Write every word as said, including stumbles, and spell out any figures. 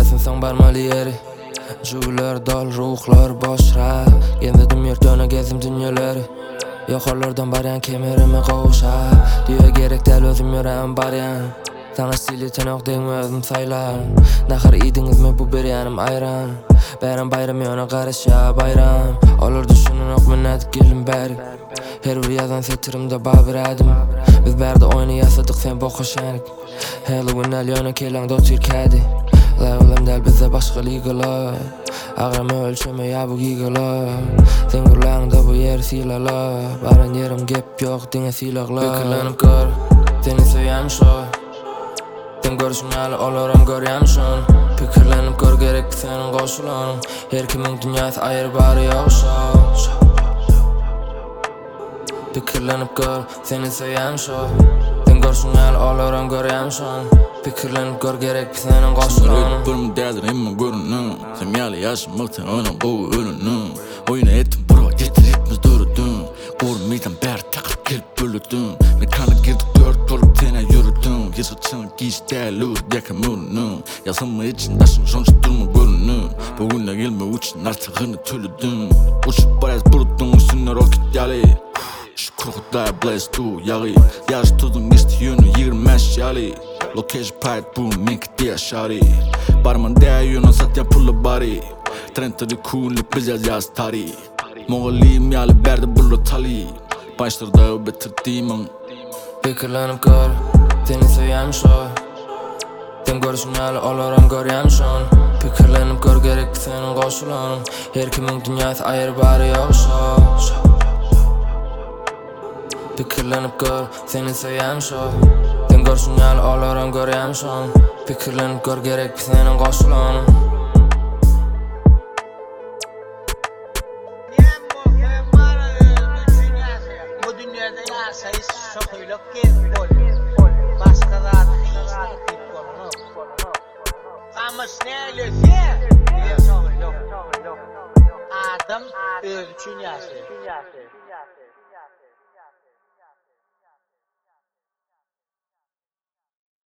bilmesin sen barmalı yeri. Jugular dol, ruhlar boşra. Yendedim yurtuna gezdim dünyaları. Yokarlardan baryan kemerime kavuşa. Diyor gerek del özüm yüreğim baryan. Sana stili tenok deyim özüm saylan. Nahar idiniz mi bu bir yanım ayran. Bayram bayram yana karışa bayram. Olur düşünün ok minnet gelin beri. Her bir yazan setirimde babir adım. Biz berdi oyunu yasadık sen bokoşanik. Halloween el yana kelan dot yirkadi. Layulam del bize başka ligalar. Ağrama ölçeme ya bu gigalar. Sen gurlağında bu yer silala. Baran yerim gep yok dine silahlar. Fikirlenip gör seni söyleyem şu. Sen görüşün hali olurum göreyem şun. Fikirlenip gör gerek senin koşulun. Her kimin dünyası ayır bari yok şu. Fikirlenip gör seni söyleyem şu. Sen görüşün hali olurum göreyem şun. Fikirlenip gör gerek senin koşulun. Red Bull'un derdir emmi görünüm. Sen yali yaşamaktan onun boğu ölünüm. Oyuna ettim bro getiripmiz durdum. Kurmaydan beri takıp gelip bölüdüm. Ne kanı girdik dört olup tene yürüdüm. Yaşatçının giyiş değerli yakın ürünüm. Yazımı için taşın sonuç durma görünüm. Bugünle gelme için artığını tölüdüm. Uçup barayız bulutun üstüne roket yali. Şu krokodil blaze tu yağı. Yarış tuzun geçti yönü yirmez yali. Location pride bu mink diye şari. Barman değer yönü satyan pullu bari. Trendleri cool'luk biz yaz yaz tari. Moğoliyim yali berdi bullu tali. Başlarda bitirdiğimin. Fikirlenip gör seni söyleyem şu. Sen görüşün hali olurum göreyem şun. Fikirlenip gör gerek senin koşulun. Her kimin dünyası ayır bari yok şu. Fikirlenip gör seni söyleyem şu. Sen görüşün hali olurum göreyem şun. Fikirlenip gör gerek senin koşulun. Sayız sokuyluk gel bol. Başkalar hiç ne tip kolunu. Kamış ne ölüse? Sokuyluk. Adam öldü çünkü.